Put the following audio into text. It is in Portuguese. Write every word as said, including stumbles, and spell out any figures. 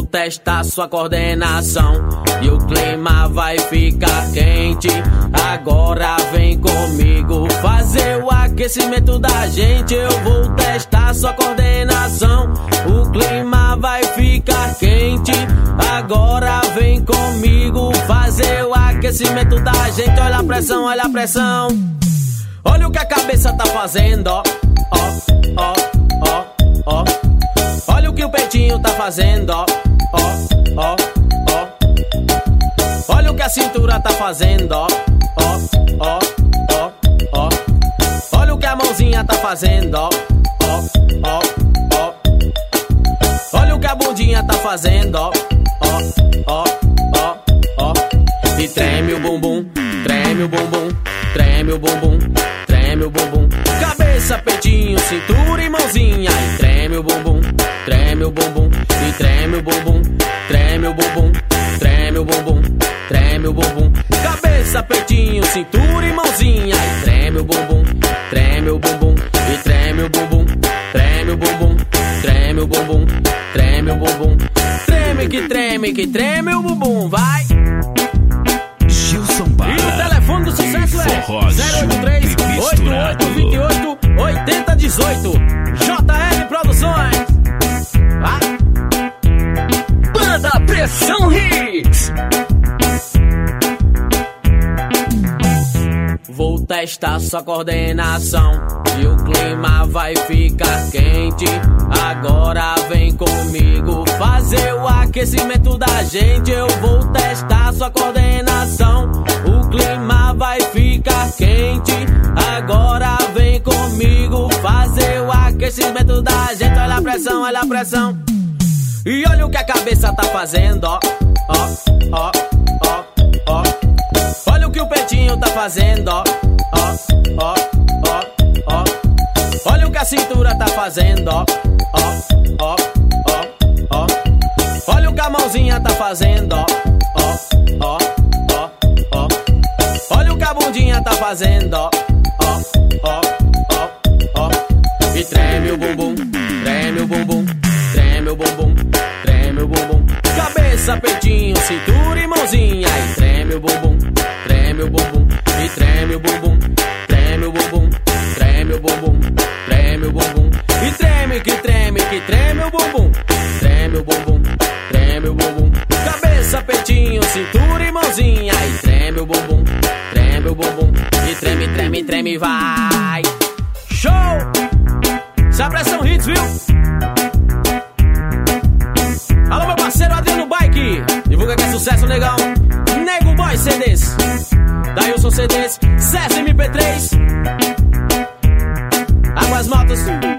testar sua coordenação e o clima vai ficar quente. Agora vem comigo fazer o aquecimento da gente. Eu vou testar sua coordenação, o clima vai ficar quente. Agora vem comigo fazer o aquecimento da gente. Olha a pressão, olha a pressão. Olha o que a cabeça tá fazendo, ó, ó, ó, ó, ó. Olha o que o peitinho tá fazendo, ó, ó, ó, ó. Olha o que a cintura tá fazendo, ó, ó, ó, ó, ó. Olha o que a mãozinha tá fazendo, ó, ó, ó, ó. Olha o que a bundinha tá fazendo, ó, ó, ó, ó, ó. E treme o bumbum, treme o bumbum, treme o bumbum, treme o bumbum. Cabeça, peitinho, cintura e mãozinha. E treme o bumbum, treme o bumbum. E treme o bumbum, treme o bumbum, treme o bumbum, treme o bumbum. Cabeça, peitinho, cintura e mãozinha. E treme o bumbum, treme o bumbum. E treme o bumbum, treme o bumbum, treme o bumbum, treme o bumbum. Treme que treme que treme o bumbum, vai! Gilson Barra. E o telefone do sucesso é zero oito três, oito oito dois oito, oito zero um oito. J L Produções. Ah. Banda Pressão Hits. Vou testar sua coordenação e o clima vai ficar quente. Agora vem comigo fazer o aquecimento da gente. Eu vou testar sua coordenação, o clima vai ficar quente. Agora vem comigo fazer o aquecimento da gente. Olha a pressão, olha a pressão. E olha o que a cabeça tá fazendo, ó, ó, ó, ó, ó. Olha o que o peitinho tá fazendo, ó, ó, ó, ó, ó. Olha o que a cintura tá fazendo, ó, ó, ó, ó, ó. Olha o que a mãozinha tá fazendo, ó, ó, ó, ó, ó. Olha o que a bundinha tá fazendo, ó, ó, ó, ó, ó. E treme o bumbum, treme o bumbum, treme o bumbum, treme o bumbum. Cabeça, peitinho, cintura e mãozinha. E treme o bumbum, treme o bumbum. E treme o bumbum, treme o bumbum, treme o bumbum, treme o bumbum. E treme que treme que treme o bumbum, treme o bumbum, treme o bumbum. Cabeça, peitinho, cintura e mãozinha. E treme o bumbum, treme o bumbum. E treme, treme, treme, vai. Show! Essa pressão hits, viu? Alô, meu parceiro Adriano Bike, divulga que é sucesso, negão. Nego Boy C Ds, Dailson C Ds, César M P três, Águas Motos.